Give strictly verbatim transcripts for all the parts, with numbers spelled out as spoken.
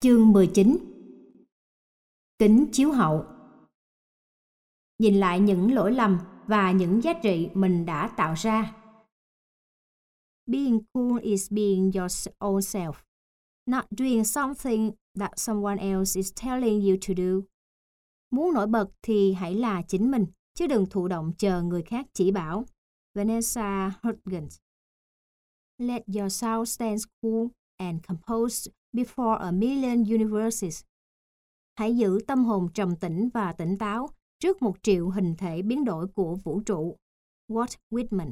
Chương mười chín. Kính chiếu hậu. Nhìn lại những lỗi lầm và những giá trị mình đã tạo ra. Being cool is being your own self, not doing something that someone else is telling you to do. Muốn nổi bật thì hãy là chính mình, chứ đừng thụ động chờ người khác chỉ bảo. Vanessa Hudgens. Let yourself stand cool and composed before a million universes. Hãy giữ tâm hồn trầm tĩnh và tỉnh táo trước một triệu hình thể biến đổi của vũ trụ. Walt Whitman.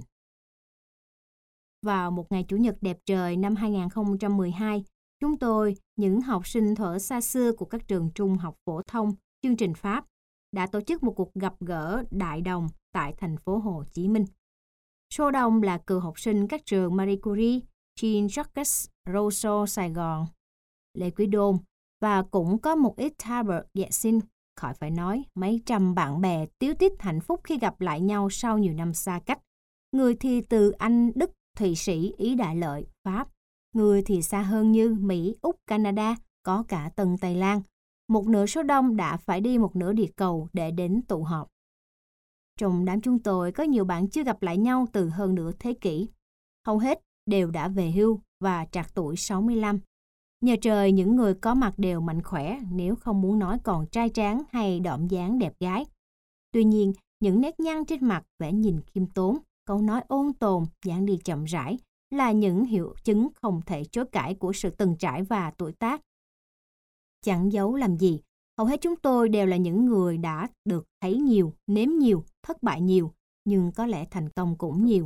Vào một ngày Chủ nhật đẹp trời năm hai không một hai, chúng tôi, những học sinh thuở xa xưa của các trường trung học phổ thông, chương trình Pháp, đã tổ chức một cuộc gặp gỡ đại đồng tại thành phố Hồ Chí Minh. Số đông là cựu học sinh các trường Marie Curie, Jean-Jacques Rousseau Sài Gòn, Lê Quý Đôn, và cũng có một ít Albert Yeltsin, khỏi phải nói mấy trăm bạn bè tíu tít hạnh phúc khi gặp lại nhau sau nhiều năm xa cách. Người thì từ Anh, Đức, Thụy Sĩ, Ý Đại Lợi, Pháp. Người thì xa hơn như Mỹ, Úc, Canada, có cả Tân Tây Lan. Một nửa số đông đã phải đi một nửa địa cầu để đến tụ họp. Trong đám chúng tôi có nhiều bạn chưa gặp lại nhau từ hơn nửa thế kỷ. Hầu hết đều đã về hưu và trạc tuổi sáu mươi lăm. Nhờ trời những người có mặt đều mạnh khỏe, nếu không muốn nói còn trai tráng hay độm dáng đẹp gái. Tuy nhiên, những nét nhăn trên mặt vẻ nhìn khiêm tốn, câu nói ôn tồn, dáng đi chậm rãi là những hiệu chứng không thể chối cãi của sự từng trải và tuổi tác. Chẳng giấu làm gì, hầu hết chúng tôi đều là những người đã được thấy nhiều, nếm nhiều, thất bại nhiều, nhưng có lẽ thành công cũng nhiều.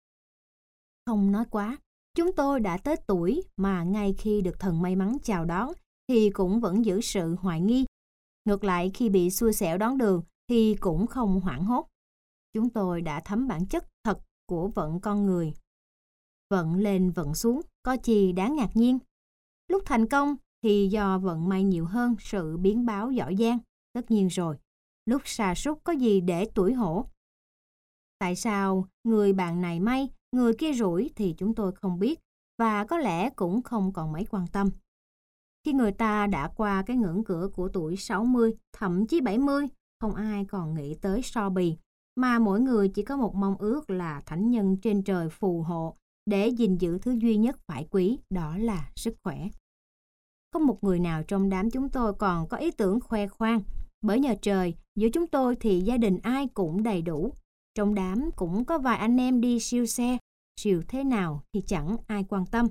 Không nói quá, chúng tôi đã tới tuổi mà ngay khi được thần may mắn chào đón thì cũng vẫn giữ sự hoài nghi. Ngược lại, khi bị xui xẻo đón đường thì cũng không hoảng hốt. Chúng tôi đã thấm bản chất thật của vận con người. Vận lên vận xuống, có chi đáng ngạc nhiên. Lúc thành công thì do vận may nhiều hơn sự biến báo giỏi giang, tất nhiên rồi. Lúc sa sút có gì để tủi hổ. Tại sao người bạn này may, người kia rủi thì chúng tôi không biết và có lẽ cũng không còn mấy quan tâm. Khi người ta đã qua cái ngưỡng cửa của tuổi sáu mươi, thậm chí bảy mươi, không ai còn nghĩ tới so bì, mà mỗi người chỉ có một mong ước là thánh nhân trên trời phù hộ để gìn giữ thứ duy nhất phải quý, đó là sức khỏe. Không một người nào trong đám chúng tôi còn có ý tưởng khoe khoang, bởi nhờ trời, giữa chúng tôi thì gia đình ai cũng đầy đủ. Trong đám cũng có vài anh em đi siêu xe, siêu thế nào thì chẳng ai quan tâm.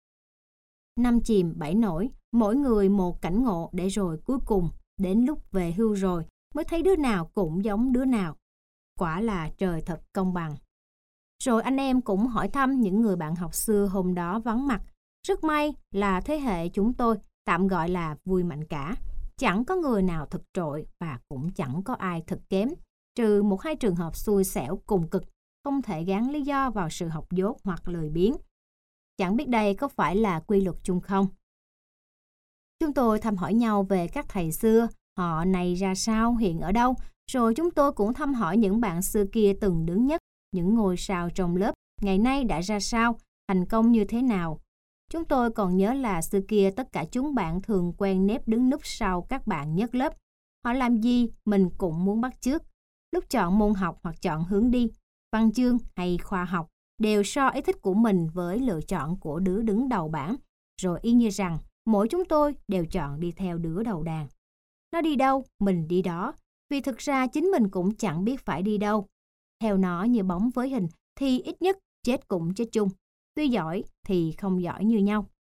Năm chìm bảy nổi, mỗi người một cảnh ngộ để rồi cuối cùng, đến lúc về hưu rồi, mới thấy đứa nào cũng giống đứa nào. Quả là trời thật công bằng. Rồi anh em cũng hỏi thăm những người bạn học xưa hôm đó vắng mặt. Rất may là thế hệ chúng tôi tạm gọi là vui mạnh cả. Chẳng có người nào thật trội và cũng chẳng có ai thật kém, trừ một hai trường hợp xui xẻo cùng cực, không thể gán lý do vào sự học dốt hoặc lười biếng. Chẳng biết đây có phải là quy luật chung không? Chúng tôi thăm hỏi nhau về các thầy xưa, họ này ra sao, hiện ở đâu, rồi chúng tôi cũng thăm hỏi những bạn xưa kia từng đứng nhất, những ngôi sao trong lớp, ngày nay đã ra sao, thành công như thế nào. Chúng tôi còn nhớ là xưa kia tất cả chúng bạn thường quen nếp đứng núp sau các bạn nhất lớp. Họ làm gì mình cũng muốn bắt chước. Lúc chọn môn học hoặc chọn hướng đi, văn chương hay khoa học, đều so ý thích của mình với lựa chọn của đứa đứng đầu bảng, rồi y như rằng mỗi chúng tôi đều chọn đi theo đứa đầu đàn. Nó đi đâu, mình đi đó, vì thực ra chính mình cũng chẳng biết phải đi đâu. Theo nó như bóng với hình thì ít nhất chết cũng chết chung, tuy giỏi thì không giỏi như nhau.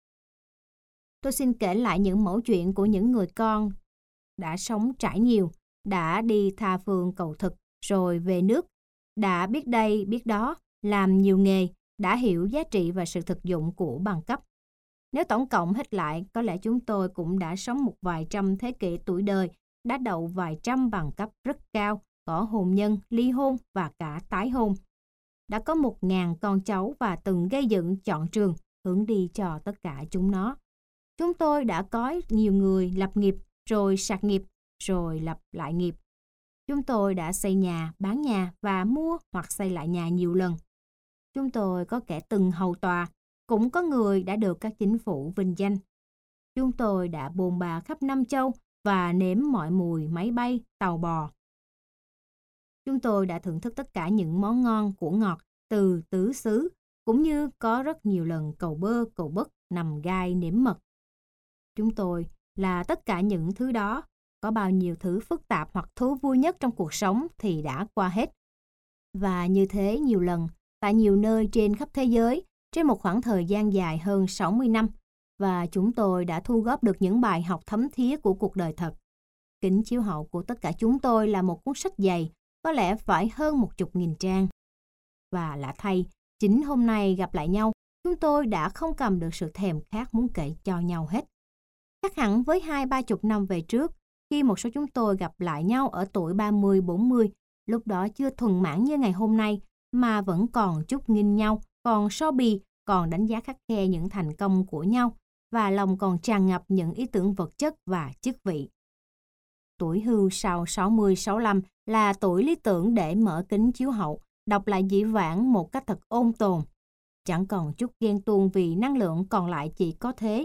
Tôi xin kể lại những mẩu chuyện của những người con đã sống trải nhiều, đã đi tha phương cầu thực rồi về nước, đã biết đây biết đó, làm nhiều nghề, đã hiểu giá trị và sự thực dụng của bằng cấp. Nếu tổng cộng hết lại, có lẽ chúng tôi cũng đã sống một vài trăm thế kỷ tuổi đời, đã đậu vài trăm bằng cấp rất cao, có hôn nhân, ly hôn và cả tái hôn. Đã có một ngàn con cháu và từng gây dựng chọn trường, hướng đi cho tất cả chúng nó. Chúng tôi đã có nhiều người lập nghiệp, rồi sạc nghiệp, rồi lập lại nghiệp. Chúng tôi đã xây nhà, bán nhà và mua hoặc xây lại nhà nhiều lần. Chúng tôi có kẻ từng hầu tòa, cũng có người đã được các chính phủ vinh danh. Chúng tôi đã bôn ba khắp năm châu và nếm mọi mùi máy bay, tàu bò. Chúng tôi đã thưởng thức tất cả những món ngon của ngọt từ tứ xứ, cũng như có rất nhiều lần cầu bơ, cầu bất, nằm gai nếm mật. Chúng tôi là tất cả những thứ đó. Có bao nhiêu thứ phức tạp hoặc thú vui nhất trong cuộc sống thì đã qua hết. Và như thế nhiều lần, tại nhiều nơi trên khắp thế giới, trên một khoảng thời gian dài hơn sáu mươi năm, và chúng tôi đã thu góp được những bài học thấm thía của cuộc đời thật. Kính chiếu hậu của tất cả chúng tôi là một cuốn sách dày, có lẽ phải hơn một chục nghìn trang. Và lạ thay, chính hôm nay gặp lại nhau, chúng tôi đã không cầm được sự thèm khát muốn kể cho nhau hết. Khác hẳn với hai ba chục năm về trước, khi một số chúng tôi gặp lại nhau ở tuổi ba mươi bốn mươi, lúc đó chưa thuần mãn như ngày hôm nay, mà vẫn còn chút nghinh nhau, còn so bì, còn đánh giá khắt khe những thành công của nhau, và lòng còn tràn ngập những ý tưởng vật chất và chức vị. Tuổi hưu sau sáu mươi sáu mươi lăm là tuổi lý tưởng để mở kính chiếu hậu, đọc lại dĩ vãng một cách thật ôn tồn. Chẳng còn chút ghen tuông vì năng lượng còn lại chỉ có thế.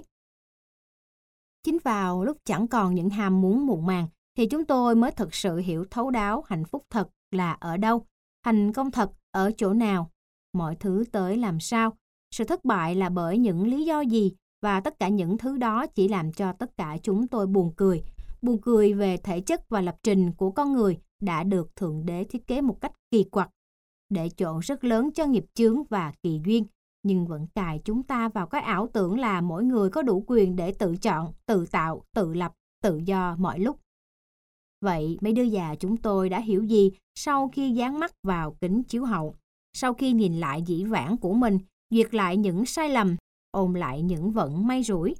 Chính vào lúc chẳng còn những ham muốn muộn màng thì chúng tôi mới thực sự hiểu thấu đáo hạnh phúc thật là ở đâu, thành công thật ở chỗ nào, mọi thứ tới làm sao, sự thất bại là bởi những lý do gì, và tất cả những thứ đó chỉ làm cho tất cả chúng tôi buồn cười. Buồn cười về thể chất và lập trình của con người đã được Thượng Đế thiết kế một cách kỳ quặc, để chỗ rất lớn cho nghiệp chướng và kỳ duyên, nhưng vẫn cài chúng ta vào cái ảo tưởng là mỗi người có đủ quyền để tự chọn, tự tạo, tự lập, tự do mọi lúc. Vậy mấy đứa già chúng tôi đã hiểu gì sau khi dán mắt vào kính chiếu hậu, sau khi nhìn lại dĩ vãng của mình, duyệt lại những sai lầm, ôn lại những vận may rủi?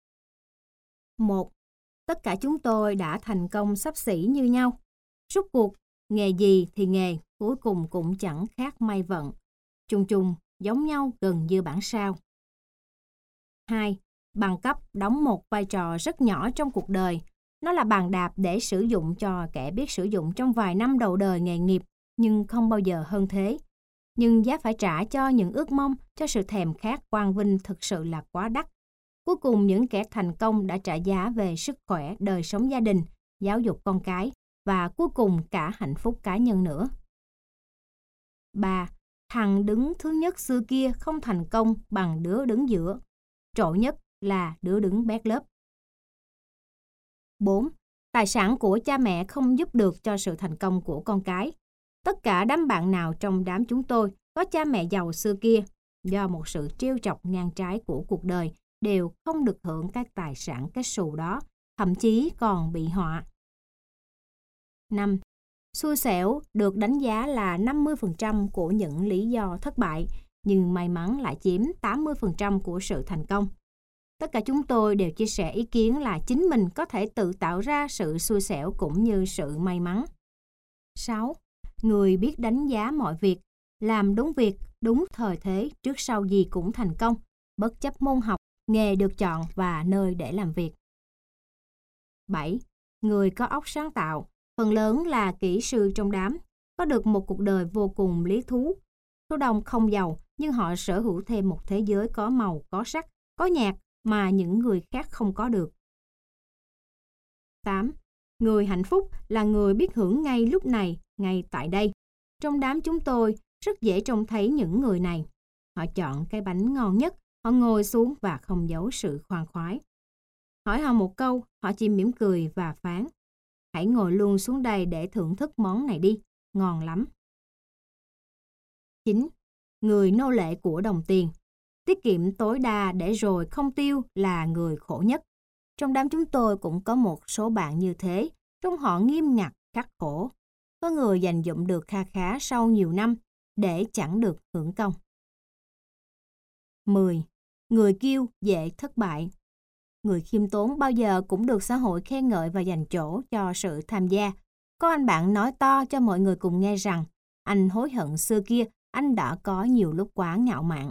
Một, tất cả chúng tôi đã thành công xấp xỉ như nhau. Rốt cuộc, nghề gì thì nghề, cuối cùng cũng chẳng khác may vận. Chung chung, giống nhau gần như bản sao. Hai, bằng cấp đóng một vai trò rất nhỏ trong cuộc đời. Nó là bàn đạp để sử dụng cho kẻ biết sử dụng trong vài năm đầu đời nghề nghiệp, nhưng không bao giờ hơn thế. Nhưng giá phải trả cho những ước mong, cho sự thèm khát quang vinh thực sự là quá đắt. Cuối cùng những kẻ thành công đã trả giá về sức khỏe, đời sống gia đình, giáo dục con cái, và cuối cùng cả hạnh phúc cá nhân nữa. Ba, thằng đứng thứ nhất xưa kia không thành công bằng đứa đứng giữa. Trội nhất là đứa đứng bét lớp. Bốn, tài sản của cha mẹ không giúp được cho sự thành công của con cái. Tất cả đám bạn nào trong đám chúng tôi có cha mẹ giàu xưa kia, do một sự trêu chọc ngang trái của cuộc đời, đều không được hưởng các tài sản kết xù đó, thậm chí còn bị họa. Năm, xui xẻo được đánh giá là năm mươi phần trăm của những lý do thất bại, nhưng may mắn lại chiếm tám mươi phần trăm của sự thành công. Tất cả chúng tôi đều chia sẻ ý kiến là chính mình có thể tự tạo ra sự xui xẻo cũng như sự may mắn. Sáu, người biết đánh giá mọi việc, làm đúng việc, đúng thời thế, trước sau gì cũng thành công, bất chấp môn học, nghề được chọn và nơi để làm việc. Bảy, người có óc sáng tạo, phần lớn là kỹ sư trong đám, có được một cuộc đời vô cùng lý thú. Số đông không giàu, nhưng họ sở hữu thêm một thế giới có màu, có sắc, có nhạc mà những người khác không có được. Tám, người hạnh phúc là người biết hưởng ngay lúc này, ngay tại đây. Trong đám chúng tôi, rất dễ trông thấy những người này. Họ chọn cái bánh ngon nhất, họ ngồi xuống và không giấu sự khoan khoái. Hỏi họ một câu, họ chỉ mỉm cười và phán: hãy ngồi luôn xuống đây để thưởng thức món này đi, ngon lắm. Chín, người nô lệ của đồng tiền. Tiết kiệm tối đa để rồi không tiêu là người khổ nhất. Trong đám chúng tôi cũng có một số bạn như thế, trong họ nghiêm ngặt, khắc khổ. Có người dành dụm được kha khá sau nhiều năm để chẳng được hưởng công. Mười, người kiêu dễ thất bại. Người khiêm tốn bao giờ cũng được xã hội khen ngợi và dành chỗ cho sự tham gia. Có anh bạn nói to cho mọi người cùng nghe rằng anh hối hận xưa kia anh đã có nhiều lúc quá ngạo mạn.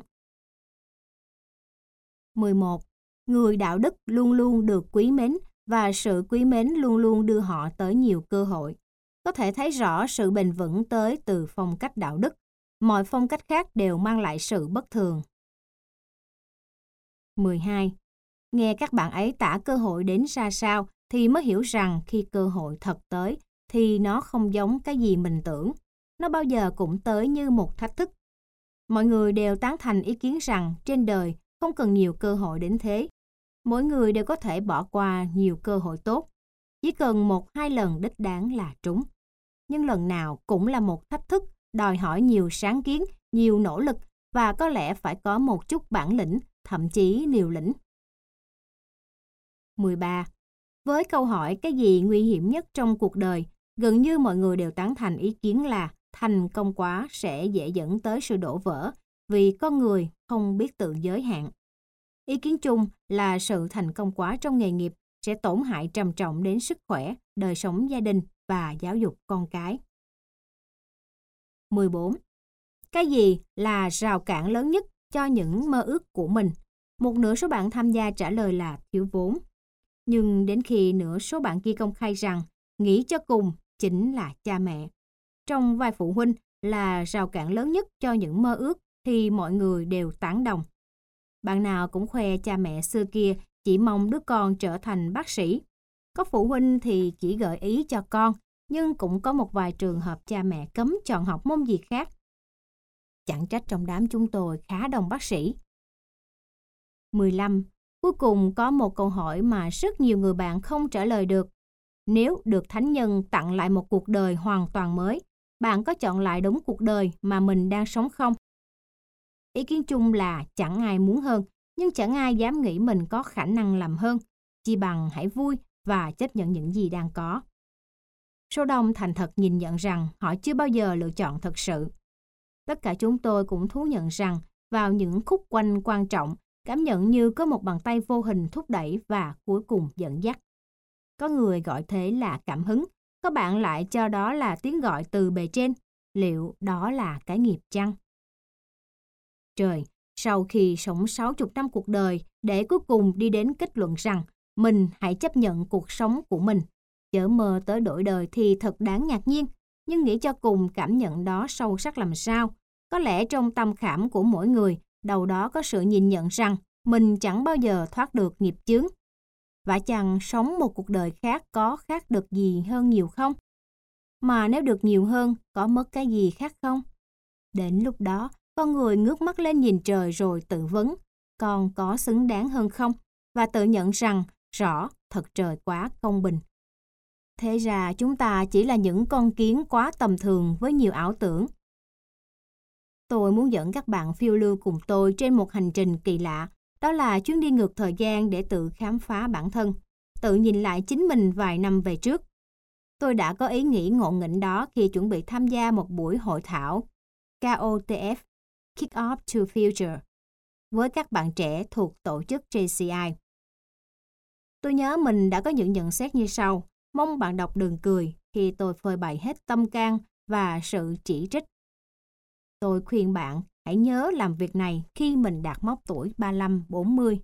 mười một. Người đạo đức luôn luôn được quý mến và sự quý mến luôn luôn đưa họ tới nhiều cơ hội. Có thể thấy rõ sự bền vững tới từ phong cách đạo đức. Mọi phong cách khác đều mang lại sự bất thường. mười hai. Nghe các bạn ấy tả cơ hội đến ra sao thì mới hiểu rằng khi cơ hội thật tới thì nó không giống cái gì mình tưởng. Nó bao giờ cũng tới như một thách thức. Mọi người đều tán thành ý kiến rằng trên đời không cần nhiều cơ hội đến thế. Mỗi người đều có thể bỏ qua nhiều cơ hội tốt. Chỉ cần một hai lần đích đáng là trúng. Nhưng lần nào cũng là một thách thức, đòi hỏi nhiều sáng kiến, nhiều nỗ lực và có lẽ phải có một chút bản lĩnh, thậm chí liều lĩnh. mười ba. Với câu hỏi cái gì nguy hiểm nhất trong cuộc đời, gần như mọi người đều tán thành ý kiến là thành công quá sẽ dễ dẫn tới sự đổ vỡ vì con người không biết tự giới hạn. Ý kiến chung là sự thành công quá trong nghề nghiệp sẽ tổn hại trầm trọng đến sức khỏe, đời sống gia đình và giáo dục con cái. mười bốn. Cái gì là rào cản lớn nhất cho những mơ ước của mình? Một nửa số bạn tham gia trả lời là thiếu vốn. Nhưng đến khi nửa số bạn kia công khai rằng nghĩ cho cùng chính là cha mẹ. Trong vai phụ huynh là rào cản lớn nhất cho những mơ ước thì mọi người đều tán đồng. Bạn nào cũng khoe cha mẹ xưa kia chỉ mong đứa con trở thành bác sĩ. Có phụ huynh thì chỉ gợi ý cho con, nhưng cũng có một vài trường hợp cha mẹ cấm chọn học môn gì khác. Chẳng trách trong đám chúng tôi khá đông bác sĩ. mười lăm. Cuối cùng có một câu hỏi mà rất nhiều người bạn không trả lời được. Nếu được Thánh Nhân tặng lại một cuộc đời hoàn toàn mới, bạn có chọn lại đúng cuộc đời mà mình đang sống không? Ý kiến chung là chẳng ai muốn hơn, nhưng chẳng ai dám nghĩ mình có khả năng làm hơn. Chỉ bằng hãy vui và chấp nhận những gì đang có. Số đông thành thật nhìn nhận rằng họ chưa bao giờ lựa chọn thật sự. Tất cả chúng tôi cũng thú nhận rằng vào những khúc quanh quan trọng, cảm nhận như có một bàn tay vô hình thúc đẩy và cuối cùng dẫn dắt. Có người gọi thế là cảm hứng, có bạn lại cho đó là tiếng gọi từ bề trên. Liệu đó là cái nghiệp chăng? Trời, sau khi sống sáu mươi năm cuộc đời để cuối cùng đi đến kết luận rằng mình hãy chấp nhận cuộc sống của mình, chớ mơ tới đổi đời thì thật đáng ngạc nhiên. Nhưng nghĩ cho cùng cảm nhận đó sâu sắc làm sao? Có lẽ trong tâm khảm của mỗi người, đầu đó có sự nhìn nhận rằng mình chẳng bao giờ thoát được nghiệp chướng. Và chẳng sống một cuộc đời khác có khác được gì hơn nhiều không? Mà nếu được nhiều hơn, có mất cái gì khác không? Đến lúc đó, con người ngước mắt lên nhìn trời rồi tự vấn, con có xứng đáng hơn không? Và tự nhận rằng, rõ, thật trời quá công bình. Thế ra chúng ta chỉ là những con kiến quá tầm thường với nhiều ảo tưởng. Tôi muốn dẫn các bạn phiêu lưu cùng tôi trên một hành trình kỳ lạ, đó là chuyến đi ngược thời gian để tự khám phá bản thân, tự nhìn lại chính mình vài năm về trước. Tôi đã có ý nghĩ ngộ nghĩnh đó khi chuẩn bị tham gia một buổi hội thảo K O T F, Kick Off to Future, với các bạn trẻ thuộc tổ chức J C I. Tôi nhớ mình đã có những nhận xét như sau, mong bạn đọc đừng cười khi tôi phơi bày hết tâm can và sự chỉ trích. Tôi khuyên bạn hãy nhớ làm việc này khi mình đạt mốc tuổi ba mươi lăm bốn mươi.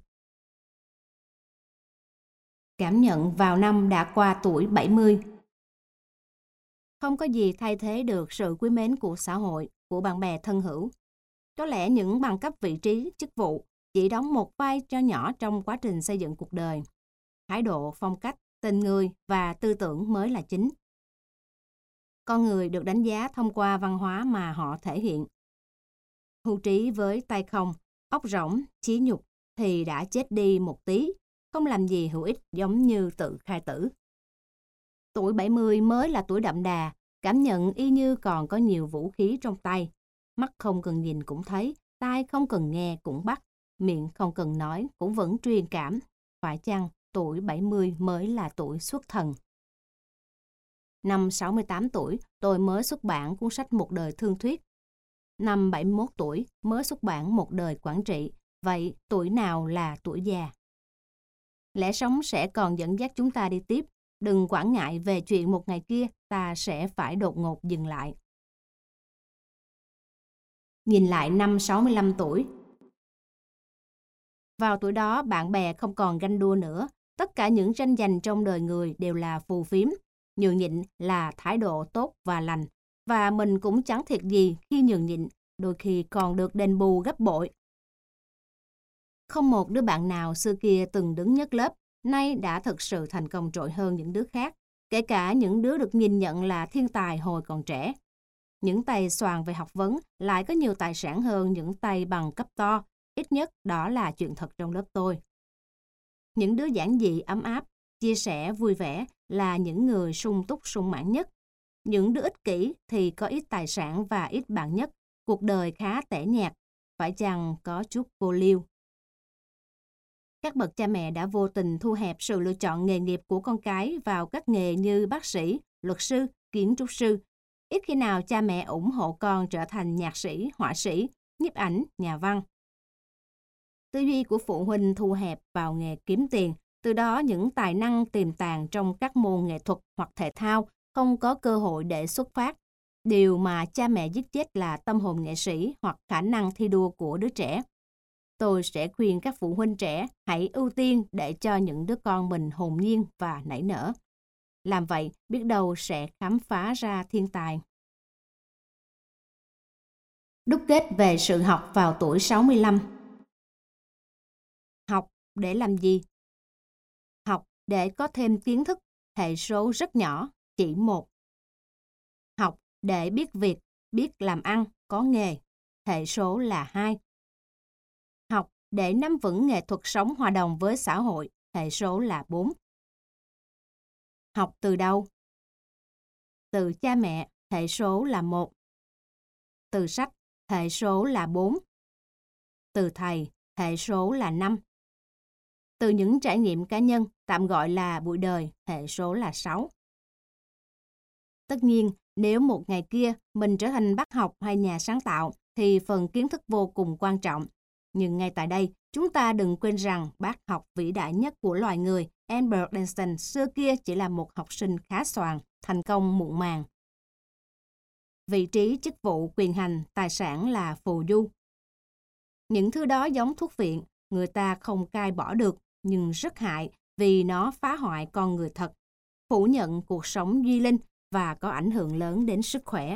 Cảm nhận vào năm đã qua tuổi bảy mươi. Không có gì thay thế được sự quý mến của xã hội, của bạn bè thân hữu. Có lẽ những bằng cấp vị trí, chức vụ chỉ đóng một vai trò nhỏ trong quá trình xây dựng cuộc đời. Thái độ, phong cách, tình người và tư tưởng mới là chính. Con người được đánh giá thông qua văn hóa mà họ thể hiện. Hưu trí với tay không, óc rỗng, chí nhục thì đã chết đi một tí, không làm gì hữu ích giống như tự khai tử. Tuổi bảy mươi mới là tuổi đậm đà, cảm nhận y như còn có nhiều vũ khí trong tay. Mắt không cần nhìn cũng thấy, tai không cần nghe cũng bắt, miệng không cần nói cũng vẫn truyền cảm. Phải chăng tuổi bảy mươi mới là tuổi xuất thần? Năm sáu mươi tám tuổi, tôi mới xuất bản cuốn sách Một đời thương thuyết. Năm bảy mươi mốt tuổi, mới xuất bản Một đời quản trị. Vậy tuổi nào là tuổi già? Lẽ sống sẽ còn dẫn dắt chúng ta đi tiếp. Đừng quản ngại về chuyện một ngày kia ta sẽ phải đột ngột dừng lại. Nhìn lại năm sáu mươi lăm tuổi. Vào tuổi đó, bạn bè không còn ganh đua nữa. Tất cả những tranh giành trong đời người đều là phù phiếm. Nhường nhịn là thái độ tốt và lành. Và mình cũng chẳng thiệt gì khi nhường nhịn, đôi khi còn được đền bù gấp bội. Không một đứa bạn nào xưa kia từng đứng nhất lớp, nay đã thực sự thành công trội hơn những đứa khác, kể cả những đứa được nhìn nhận là thiên tài hồi còn trẻ. Những tay xoàn về học vấn lại có nhiều tài sản hơn những tay bằng cấp to, ít nhất đó là chuyện thật trong lớp tôi. Những đứa giản dị ấm áp, chia sẻ vui vẻ là những người sung túc sung mãn nhất. Những đứa ích kỷ thì có ít tài sản và ít bạn nhất, cuộc đời khá tẻ nhạt, phải chăng có chút vô liêu. Các bậc cha mẹ đã vô tình thu hẹp sự lựa chọn nghề nghiệp của con cái vào các nghề như bác sĩ, luật sư, kiến trúc sư. Ít khi nào cha mẹ ủng hộ con trở thành nhạc sĩ, họa sĩ, nhiếp ảnh, nhà văn. Tư duy của phụ huynh thu hẹp vào nghề kiếm tiền, từ đó những tài năng tiềm tàng trong các môn nghệ thuật hoặc thể thao không có cơ hội để xuất phát. Điều mà cha mẹ giết chết là tâm hồn nghệ sĩ hoặc khả năng thi đua của đứa trẻ. Tôi sẽ khuyên các phụ huynh trẻ hãy ưu tiên để cho những đứa con mình hồn nhiên và nảy nở. Làm vậy, biết đâu sẽ khám phá ra thiên tài. Đúc kết về sự học vào tuổi sáu mươi lăm. Học để làm gì? Học để có thêm kiến thức, hệ số rất nhỏ, chỉ một. Học để biết việc, biết làm ăn, có nghề, hệ số là hai. Học để nắm vững nghệ thuật sống hòa đồng với xã hội, hệ số là bốn. Học từ đâu? Từ cha mẹ, hệ số là một. Từ sách, hệ số là bốn. Từ thầy, hệ số là năm. Từ những trải nghiệm cá nhân, tạm gọi là bụi đời, hệ số là sáu. Tất nhiên, nếu một ngày kia mình trở thành bác học hay nhà sáng tạo, thì phần kiến thức vô cùng quan trọng. Nhưng ngay tại đây, chúng ta đừng quên rằng bác học vĩ đại nhất của loài người, Albert Einstein, xưa kia chỉ là một học sinh khá xoàn, thành công muộn màng. Vị trí, chức vụ, quyền hành, tài sản là phù du. Những thứ đó giống thuốc viện, người ta không cai bỏ được, nhưng rất hại vì nó phá hoại con người thật, phủ nhận cuộc sống duy linh và có ảnh hưởng lớn đến sức khỏe.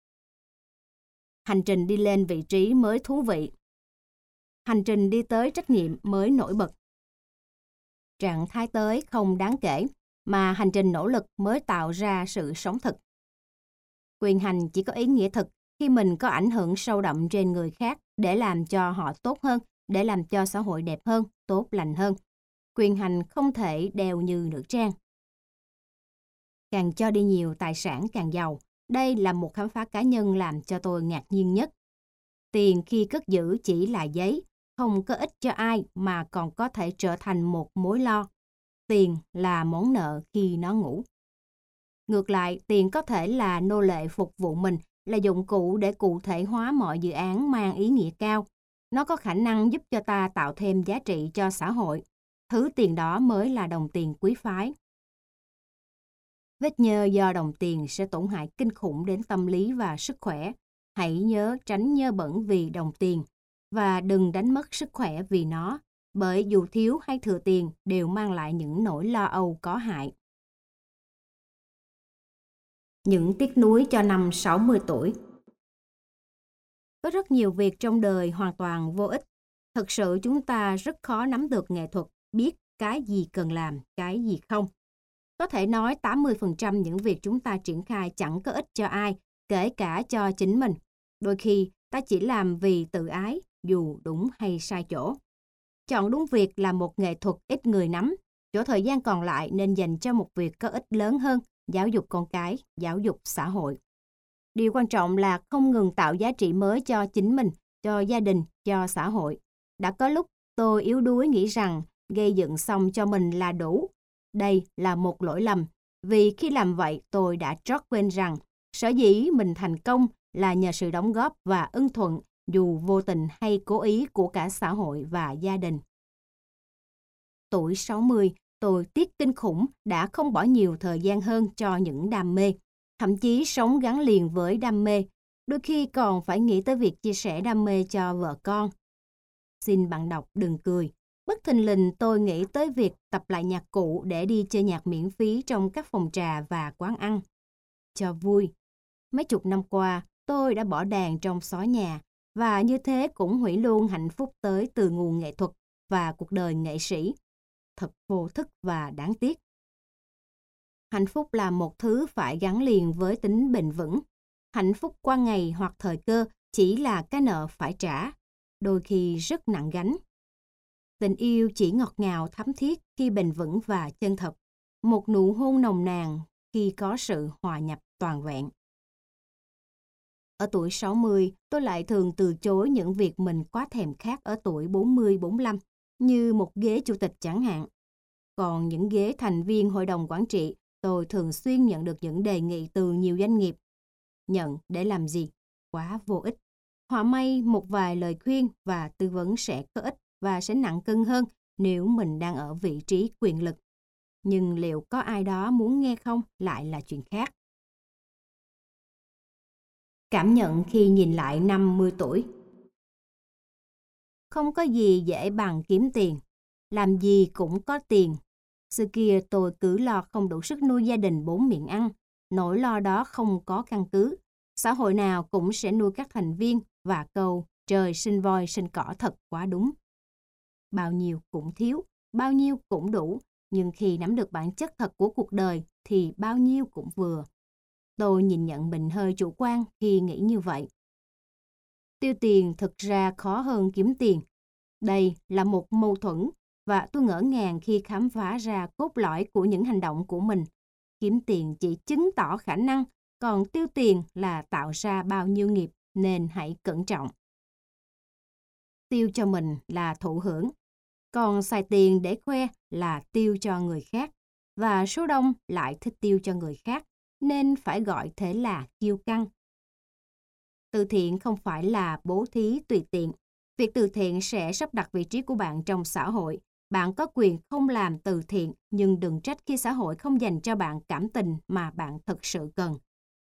Hành trình đi lên vị trí mới thú vị. Hành trình đi tới trách nhiệm mới nổi bật. Trạng thái tới không đáng kể, mà hành trình nỗ lực mới tạo ra sự sống thực. Quyền hành chỉ có ý nghĩa thực khi mình có ảnh hưởng sâu đậm trên người khác để làm cho họ tốt hơn, để làm cho xã hội đẹp hơn, tốt lành hơn. Quyền hành không thể đeo như nữ trang. Càng cho đi nhiều tài sản càng giàu. Đây là một khám phá cá nhân làm cho tôi ngạc nhiên nhất. Tiền khi cất giữ chỉ là giấy, không có ích cho ai mà còn có thể trở thành một mối lo. Tiền là món nợ khi nó ngủ. Ngược lại, tiền có thể là nô lệ phục vụ mình, là dụng cụ để cụ thể hóa mọi dự án mang ý nghĩa cao. Nó có khả năng giúp cho ta tạo thêm giá trị cho xã hội. Thứ tiền đó mới là đồng tiền quý phái. Vết nhơ do đồng tiền sẽ tổn hại kinh khủng đến tâm lý và sức khỏe. Hãy nhớ tránh nhơ bẩn vì đồng tiền và đừng đánh mất sức khỏe vì nó, bởi dù thiếu hay thừa tiền đều mang lại những nỗi lo âu có hại. Những tiếc nuối cho năm sáu mươi tuổi. Có rất nhiều việc trong đời hoàn toàn vô ích. Thực sự chúng ta rất khó nắm được nghệ thuật, biết cái gì cần làm, cái gì không. Có thể nói tám mươi phần trăm những việc chúng ta triển khai chẳng có ích cho ai, kể cả cho chính mình. Đôi khi ta chỉ làm vì tự ái, dù đúng hay sai chỗ. Chọn đúng việc là một nghệ thuật ít người nắm, chỗ thời gian còn lại nên dành cho một việc có ích lớn hơn, giáo dục con cái, giáo dục xã hội. Điều quan trọng là không ngừng tạo giá trị mới cho chính mình, cho gia đình, cho xã hội. Đã có lúc tôi yếu đuối nghĩ rằng gây dựng xong cho mình là đủ. Đây là một lỗi lầm, vì khi làm vậy tôi đã trót quên rằng sở dĩ mình thành công là nhờ sự đóng góp và ưng thuận, dù vô tình hay cố ý, của cả xã hội và gia đình. Tuổi sáu mươi, tôi tiếc kinh khủng đã không bỏ nhiều thời gian hơn cho những đam mê, thậm chí sống gắn liền với đam mê, đôi khi còn phải nghĩ tới việc chia sẻ đam mê cho vợ con. Xin bạn đọc đừng cười. Bất thình lình tôi nghĩ tới việc tập lại nhạc cụ để đi chơi nhạc miễn phí trong các phòng trà và quán ăn. Cho vui. Mấy chục năm qua, tôi đã bỏ đàn trong xó nhà, và như thế cũng hủy luôn hạnh phúc tới từ nguồn nghệ thuật và cuộc đời nghệ sĩ. Thật vô thức và đáng tiếc. Hạnh phúc là một thứ phải gắn liền với tính bền vững. Hạnh phúc qua ngày hoặc thời cơ chỉ là cái nợ phải trả, đôi khi rất nặng gánh. Tình yêu chỉ ngọt ngào thắm thiết khi bền vững và chân thật. Một nụ hôn nồng nàn khi có sự hòa nhập toàn vẹn. Ở tuổi sáu mươi, tôi lại thường từ chối những việc mình quá thèm khát ở tuổi bốn mươi bốn mươi lăm, như một ghế chủ tịch chẳng hạn. Còn những ghế thành viên hội đồng quản trị, tôi thường xuyên nhận được những đề nghị từ nhiều doanh nghiệp. Nhận để làm gì? Quá vô ích. Họa may một vài lời khuyên và tư vấn sẽ có ích và sẽ nặng cân hơn nếu mình đang ở vị trí quyền lực. Nhưng liệu có ai đó muốn nghe không lại là chuyện khác. Cảm nhận khi nhìn lại năm mươi tuổi. Không có gì dễ bằng kiếm tiền. Làm gì cũng có tiền. Xưa kia tôi cứ lo không đủ sức nuôi gia đình bốn miệng ăn. Nỗi lo đó không có căn cứ. Xã hội nào cũng sẽ nuôi các thành viên và câu trời sinh voi sinh cỏ thật quá đúng. Bao nhiêu cũng thiếu, bao nhiêu cũng đủ. Nhưng khi nắm được bản chất thật của cuộc đời thì bao nhiêu cũng vừa. Tôi nhìn nhận mình hơi chủ quan khi nghĩ như vậy. Tiêu tiền thực ra khó hơn kiếm tiền. Đây là một mâu thuẫn và tôi ngỡ ngàng khi khám phá ra cốt lõi của những hành động của mình. Kiếm tiền chỉ chứng tỏ khả năng, còn tiêu tiền là tạo ra bao nhiêu nghiệp nên hãy cẩn trọng. Tiêu cho mình là thụ hưởng, còn xài tiền để khoe là tiêu cho người khác. Và số đông lại thích tiêu cho người khác, nên phải gọi thế là kiêu căng. Từ thiện không phải là bố thí tùy tiện. Việc từ thiện sẽ sắp đặt vị trí của bạn trong xã hội. Bạn có quyền không làm từ thiện, nhưng đừng trách khi xã hội không dành cho bạn cảm tình mà bạn thực sự cần.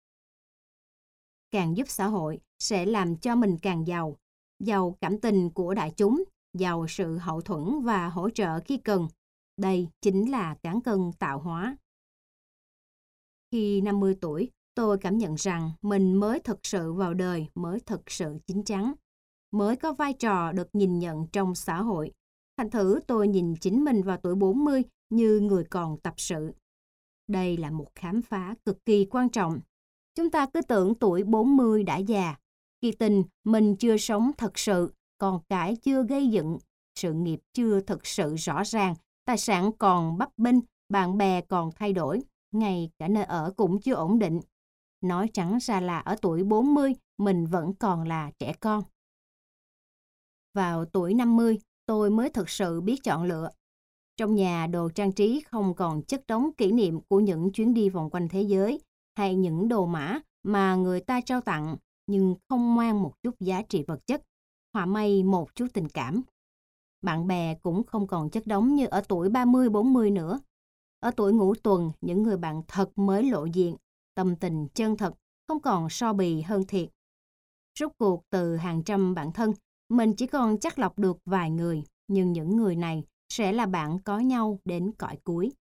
Càng giúp xã hội sẽ làm cho mình càng giàu. Giàu cảm tình của đại chúng, giàu sự hậu thuẫn và hỗ trợ khi cần. Đây chính là cán cân tạo hóa. Khi năm mươi tuổi, tôi cảm nhận rằng mình mới thực sự vào đời, mới thực sự chín chắn, mới có vai trò được nhìn nhận trong xã hội. Thành thử tôi nhìn chính mình vào tuổi bốn mươi như người còn tập sự. Đây là một khám phá cực kỳ quan trọng. Chúng ta cứ tưởng tuổi bốn mươi đã già. Kỳ tình mình chưa sống thật sự, con cái chưa gây dựng, sự nghiệp chưa thực sự rõ ràng, tài sản còn bấp bênh, bạn bè còn thay đổi, ngay cả nơi ở cũng chưa ổn định. Nói trắng ra là ở tuổi bốn mươi, mình vẫn còn là trẻ con. Vào tuổi năm mươi, tôi mới thực sự biết chọn lựa. Trong nhà đồ trang trí không còn chất đống kỷ niệm của những chuyến đi vòng quanh thế giới hay những đồ mã mà người ta trao tặng nhưng không mang một chút giá trị vật chất, họa may một chút tình cảm. Bạn bè cũng không còn chất đống như ở tuổi ba mươi bốn mươi nữa. Ở tuổi ngũ tuần, những người bạn thật mới lộ diện, tâm tình chân thật, không còn so bì hơn thiệt. Rốt cuộc từ hàng trăm bạn thân, mình chỉ còn chắt lọc được vài người, nhưng những người này sẽ là bạn có nhau đến cõi cuối.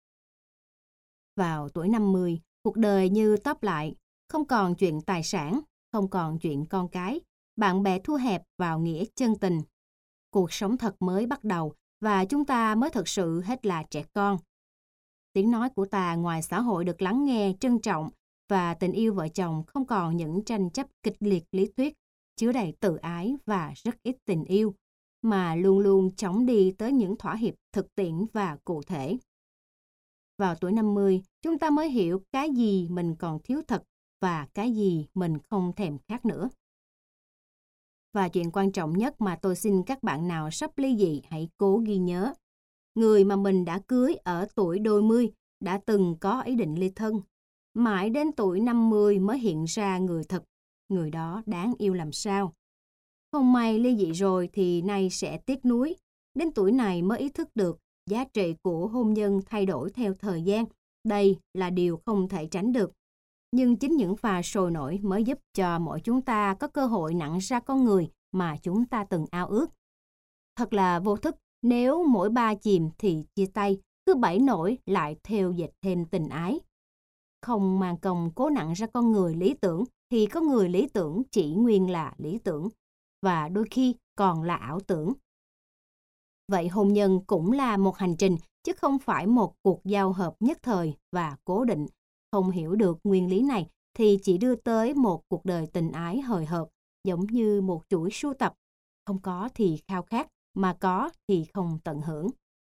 Vào tuổi năm mươi, cuộc đời như tóp lại, không còn chuyện tài sản, không còn chuyện con cái, bạn bè thu hẹp vào nghĩa chân tình. Cuộc sống thật mới bắt đầu và chúng ta mới thực sự hết là trẻ con. Tiếng nói của ta ngoài xã hội được lắng nghe, trân trọng và tình yêu vợ chồng không còn những tranh chấp kịch liệt lý thuyết, chứa đầy tự ái và rất ít tình yêu, mà luôn luôn chóng đi tới những thỏa hiệp thực tiễn và cụ thể. Vào tuổi năm mươi, chúng ta mới hiểu cái gì mình còn thiếu thật và cái gì mình không thèm khát nữa. Và chuyện quan trọng nhất mà tôi xin các bạn nào sắp ly dị hãy cố ghi nhớ. Người mà mình đã cưới ở tuổi đôi mươi đã từng có ý định ly thân. Mãi đến tuổi năm mươi mới hiện ra người thật. Người đó đáng yêu làm sao. Không may ly dị rồi thì nay sẽ tiếc nuối. Đến tuổi này mới ý thức được giá trị của hôn nhân thay đổi theo thời gian. Đây là điều không thể tránh được. Nhưng chính những pha sôi nổi mới giúp cho mỗi chúng ta có cơ hội nặn ra con người mà chúng ta từng ao ước. Thật là vô thức, nếu mỗi ba chìm thì chia tay, cứ bảy nổi lại theo dệt thêm tình ái. Không mang công cố nặn ra con người lý tưởng thì có người lý tưởng chỉ nguyên là lý tưởng và đôi khi còn là ảo tưởng. Vậy hôn nhân cũng là một hành trình, chứ không phải một cuộc giao hợp nhất thời và cố định. Không hiểu được nguyên lý này thì chỉ đưa tới một cuộc đời tình ái hời hợt, giống như một chuỗi sưu tập. Không có thì khao khát, mà có thì không tận hưởng.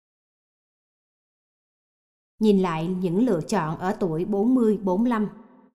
Nhìn lại những lựa chọn ở tuổi bốn mươi bốn mươi lăm.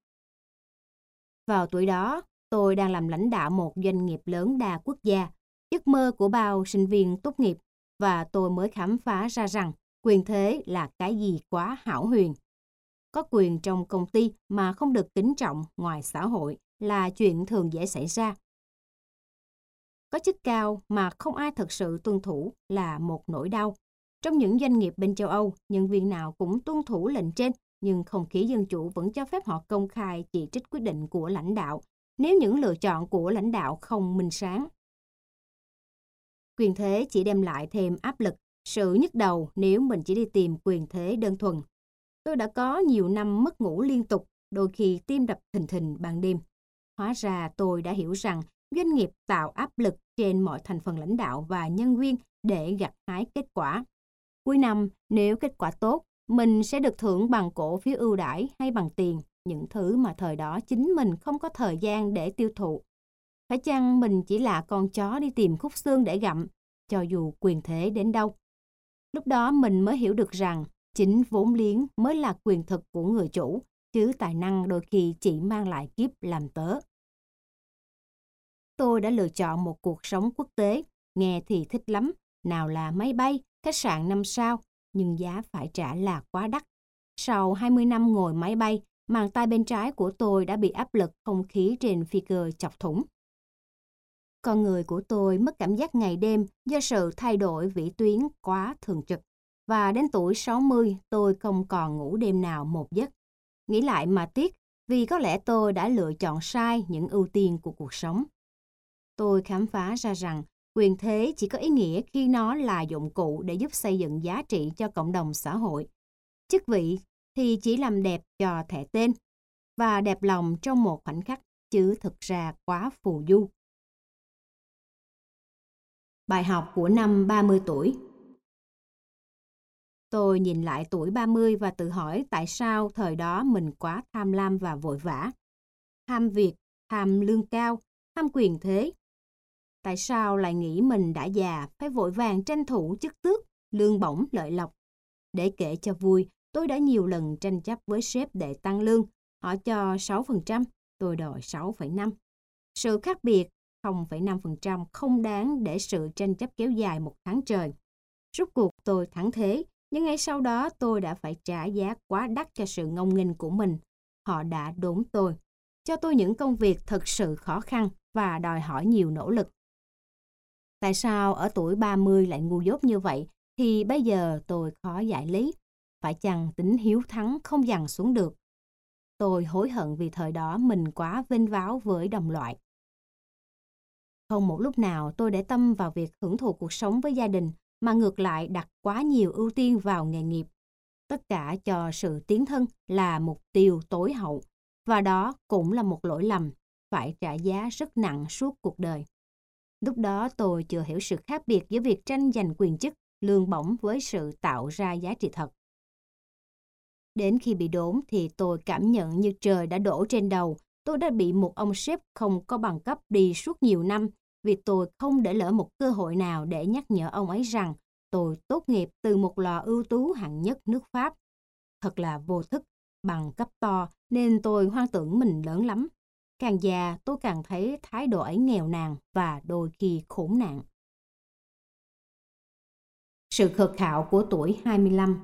Vào tuổi đó, tôi đang làm lãnh đạo một doanh nghiệp lớn đa quốc gia, giấc mơ của bao sinh viên tốt nghiệp, và tôi mới khám phá ra rằng quyền thế là cái gì quá hão huyền. Có quyền trong công ty mà không được kính trọng ngoài xã hội là chuyện thường dễ xảy ra. Có chức cao mà không ai thực sự tuân thủ là một nỗi đau. Trong những doanh nghiệp bên châu Âu, nhân viên nào cũng tuân thủ lệnh trên, nhưng không khí dân chủ vẫn cho phép họ công khai chỉ trích quyết định của lãnh đạo nếu những lựa chọn của lãnh đạo không minh sáng. Quyền thế chỉ đem lại thêm áp lực, sự nhức đầu nếu mình chỉ đi tìm quyền thế đơn thuần. Tôi đã có nhiều năm mất ngủ liên tục, đôi khi tim đập thình thình ban đêm. Hóa ra tôi đã hiểu rằng doanh nghiệp tạo áp lực trên mọi thành phần lãnh đạo và nhân viên để gặt hái kết quả. Cuối năm, nếu kết quả tốt, mình sẽ được thưởng bằng cổ phiếu ưu đãi hay bằng tiền, những thứ mà thời đó chính mình không có thời gian để tiêu thụ. Phải chăng mình chỉ là con chó đi tìm khúc xương để gặm, cho dù quyền thế đến đâu? Lúc đó mình mới hiểu được rằng chính vốn liếng mới là quyền thực của người chủ, chứ tài năng đôi khi chỉ mang lại kiếp làm tớ. Tôi đã lựa chọn một cuộc sống quốc tế, nghe thì thích lắm, nào là máy bay, khách sạn năm sao, nhưng giá phải trả là quá đắt. Sau hai mươi năm ngồi máy bay, màng tay bên trái của tôi đã bị áp lực không khí trên phi cơ chọc thủng. Con người của tôi mất cảm giác ngày đêm do sự thay đổi vĩ tuyến quá thường trực. Và đến tuổi sáu mươi, tôi không còn ngủ đêm nào một giấc. Nghĩ lại mà tiếc, vì có lẽ tôi đã lựa chọn sai những ưu tiên của cuộc sống. Tôi khám phá ra rằng quyền thế chỉ có ý nghĩa khi nó là dụng cụ để giúp xây dựng giá trị cho cộng đồng xã hội. Chức vị thì chỉ làm đẹp cho thẻ tên và đẹp lòng trong một khoảnh khắc, chứ thực ra quá phù du. Bài học của năm ba mươi tuổi. Tôi nhìn lại tuổi ba mươi và tự hỏi tại sao thời đó mình quá tham lam và vội vã. Tham việc, tham lương cao, tham quyền thế. Tại sao lại nghĩ mình đã già phải vội vàng tranh thủ chức tước, lương bổng lợi lộc? Để kể cho vui, tôi đã nhiều lần tranh chấp với sếp để tăng lương. Họ cho sáu phần trăm, tôi đòi sáu phẩy năm. Sự khác biệt không phẩy năm phần trăm không đáng để sự tranh chấp kéo dài một tháng trời. Rốt cuộc tôi thắng thế, nhưng ngay sau đó tôi đã phải trả giá quá đắt cho sự ngông nghênh của mình. Họ đã đốn tôi, cho tôi những công việc thật sự khó khăn và đòi hỏi nhiều nỗ lực. Tại sao ở tuổi ba mươi lại ngu dốt như vậy thì bây giờ tôi khó giải lý. Phải chăng tính hiếu thắng không dằn xuống được? Tôi hối hận vì thời đó mình quá vênh váo với đồng loại. Không một lúc nào tôi để tâm vào việc hưởng thụ cuộc sống với gia đình, mà ngược lại đặt quá nhiều ưu tiên vào nghề nghiệp. Tất cả cho sự tiến thân là mục tiêu tối hậu, và đó cũng là một lỗi lầm, phải trả giá rất nặng suốt cuộc đời. Lúc đó tôi chưa hiểu sự khác biệt giữa việc tranh giành quyền chức, lương bổng với sự tạo ra giá trị thật. Đến khi bị đốn thì tôi cảm nhận như trời đã đổ trên đầu. Tôi đã bị một ông sếp không có bằng cấp đi suốt nhiều năm vì tôi không để lỡ một cơ hội nào để nhắc nhở ông ấy rằng tôi tốt nghiệp từ một lò ưu tú hạng nhất nước Pháp. Thật là vô thức, bằng cấp to nên tôi hoang tưởng mình lớn lắm. Càng già tôi càng thấy thái độ ấy nghèo nàn và đôi khi khốn nạn. Sự khờ khạo của tuổi hai mươi lăm.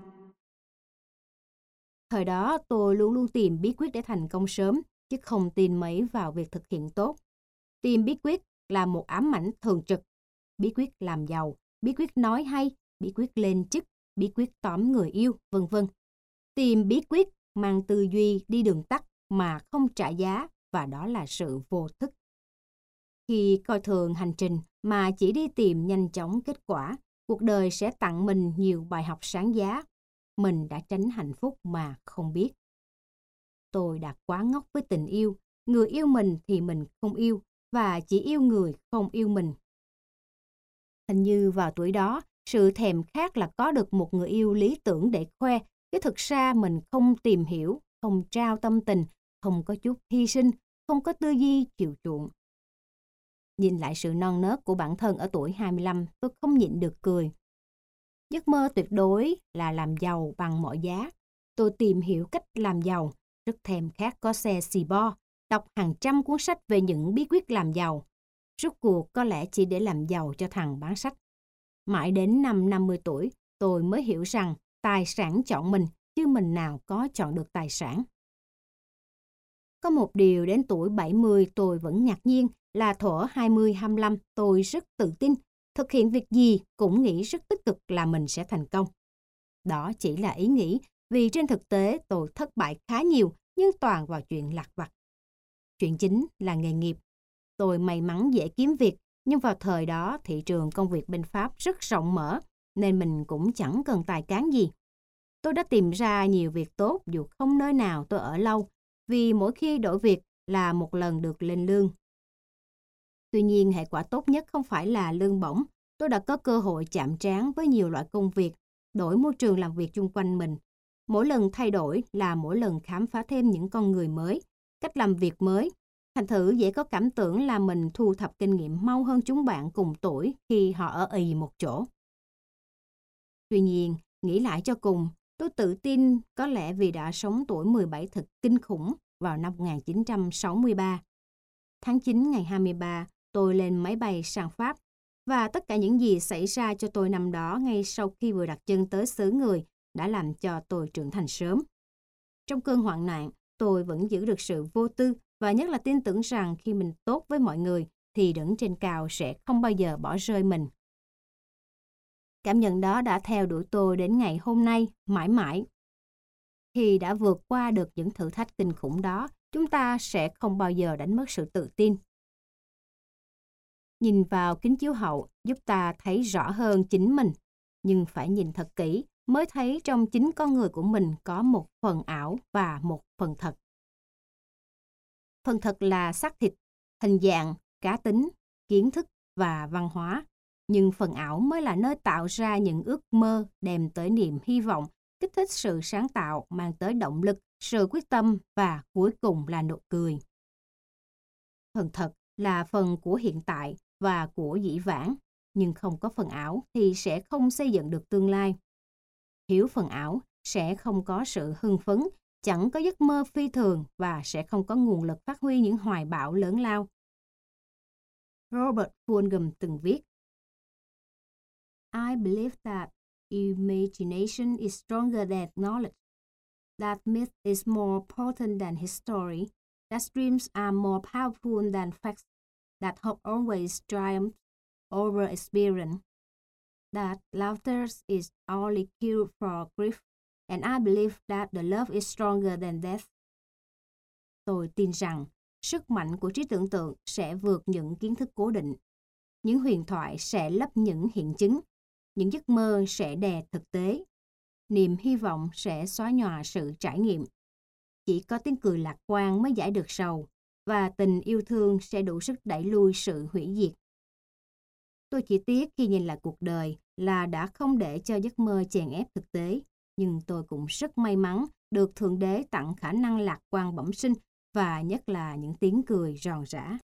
Thời đó tôi luôn luôn tìm bí quyết để thành công sớm, chứ không tin mấy vào việc thực hiện tốt. Tìm bí quyết là một ám ảnh thường trực. Bí quyết làm giàu, bí quyết nói hay, bí quyết lên chức, bí quyết tóm người yêu, vân vân. Tìm bí quyết mang tư duy đi đường tắt mà không trả giá, và đó là sự vô thức. Khi coi thường hành trình mà chỉ đi tìm nhanh chóng kết quả, cuộc đời sẽ tặng mình nhiều bài học sáng giá. Mình đã tránh hạnh phúc mà không biết. Tôi đã quá ngốc với tình yêu. Người yêu mình thì mình không yêu, và chỉ yêu người không yêu mình. Hình như vào tuổi đó, Sự thèm khát là có được một người yêu lý tưởng để khoe, chứ thực ra mình không tìm hiểu, không trao tâm tình, không có chút hy sinh, không có tư duy chiều chuộng. Nhìn lại sự non nớt của bản thân ở tuổi hai mươi lăm, tôi không nhịn được cười. Giấc mơ tuyệt đối là làm giàu bằng mọi giá. Tôi tìm hiểu cách làm giàu, rất thèm khát có xe xì bo, đọc hàng trăm cuốn sách về những bí quyết làm giàu. Rốt cuộc có lẽ chỉ để làm giàu cho thằng bán sách. Mãi đến năm năm mươi tuổi, tôi mới hiểu rằng tài sản chọn mình, chứ mình nào có chọn được tài sản. Có một điều đến tuổi bảy mươi tôi vẫn ngạc nhiên là thuở hai mươi hai mươi lăm tôi rất tự tin, thực hiện việc gì cũng nghĩ rất tích cực là mình sẽ thành công. Đó chỉ là ý nghĩ, vì trên thực tế tôi thất bại khá nhiều, nhưng toàn vào chuyện lặt vặt. Chuyện chính là nghề nghiệp. Tôi may mắn dễ kiếm việc, nhưng vào thời đó thị trường công việc bên Pháp rất rộng mở, nên mình cũng chẳng cần tài cán gì. Tôi đã tìm ra nhiều việc tốt dù không nơi nào tôi ở lâu, vì mỗi khi đổi việc là một lần được lên lương. Tuy nhiên, hệ quả tốt nhất không phải là lương bổng. Tôi đã có cơ hội chạm trán với nhiều loại công việc, đổi môi trường làm việc chung quanh mình. Mỗi lần thay đổi là mỗi lần khám phá thêm những con người mới, cách làm việc mới. Thành thử dễ có cảm tưởng là mình thu thập kinh nghiệm mau hơn chúng bạn cùng tuổi khi họ ở ì một chỗ. Tuy nhiên, nghĩ lại cho cùng, tôi tự tin có lẽ vì đã sống tuổi mười bảy thật kinh khủng vào năm một nghìn chín trăm sáu mươi ba. Tháng chín ngày hai mươi ba, tôi lên máy bay sang Pháp, và tất cả những gì xảy ra cho tôi năm đó ngay sau khi vừa đặt chân tới xứ người đã làm cho tôi trưởng thành sớm. Trong cơn hoạn nạn, tôi vẫn giữ được sự vô tư và nhất là tin tưởng rằng khi mình tốt với mọi người thì đấng trên cao sẽ không bao giờ bỏ rơi mình. Cảm nhận đó đã theo đuổi tôi đến ngày hôm nay, mãi mãi. Khi đã vượt qua được những thử thách kinh khủng đó, chúng ta sẽ không bao giờ đánh mất sự tự tin. Nhìn vào kính chiếu hậu giúp ta thấy rõ hơn chính mình, nhưng phải nhìn thật kỹ mới thấy trong chính con người của mình có một phần ảo và một phần thật. Phần thật là xác thịt, hình dạng, cá tính, kiến thức và văn hóa. Nhưng phần ảo mới là nơi tạo ra những ước mơ, đem tới niềm hy vọng, kích thích sự sáng tạo, mang tới động lực, sự quyết tâm và cuối cùng là nụ cười. Phần thật là phần của hiện tại và của dĩ vãng, nhưng không có phần ảo thì sẽ không xây dựng được tương lai. Thiếu phần ảo sẽ không có sự hưng phấn, chẳng có giấc mơ phi thường và sẽ không có nguồn lực phát huy những hoài bão lớn lao. Robert Fulghum từng viết: I believe that imagination is stronger than knowledge, that myth is more potent than history, that dreams are more powerful than facts, that hope always triumphs over experience, that laughter is only cure for grief, and I believe that the love is stronger than death. Tôi tin rằng sức mạnh của trí tưởng tượng sẽ vượt những kiến thức cố định. Những huyền thoại sẽ lấp những hiện chứng. Những giấc mơ sẽ đè thực tế. Niềm hy vọng sẽ xóa nhòa sự trải nghiệm. Chỉ có tiếng cười lạc quan mới giải được sầu, và tình yêu thương sẽ đủ sức đẩy lui sự hủy diệt. Tôi chỉ tiếc khi nhìn lại cuộc đời là đã không để cho giấc mơ chèn ép thực tế, nhưng tôi cũng rất may mắn được Thượng Đế tặng khả năng lạc quan bẩm sinh và nhất là những tiếng cười ròn rã.